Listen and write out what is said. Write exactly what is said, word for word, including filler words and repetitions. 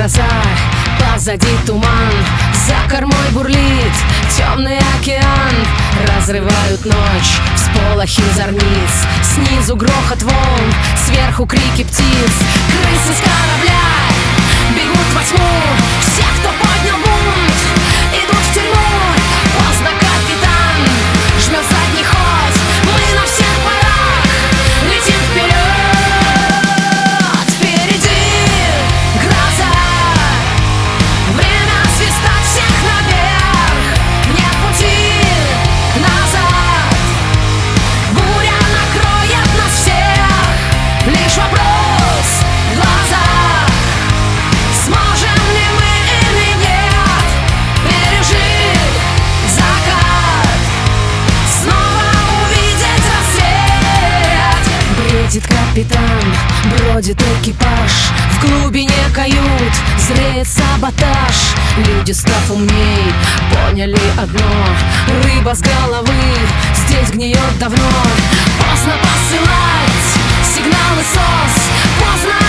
гроза, позади туман, за кормой бурлит темный океан. Разрывают ночь всполохи зорниц, снизу грохот волн, сверху крики птиц. Крысы с корабля бегут во тьму, все, кто поднял бунт, идут в тюрьму. Поздно, капитан, жмет задний ход, мы на всех парах летим вперед. Впереди гроза, время свистать всех наверх, нет пути назад, буря накроет нас всех, лишь вопрос в глазах, сможем ли мы или нет пережить закат, снова увидеть рассвет. Бредит капитан, бродит экипаж, в глубине кают зреет саботаж. Люди, став умней, поняли одно: рыба с головы здесь гниет давно. Поздно посылать сигналы СОС, поздно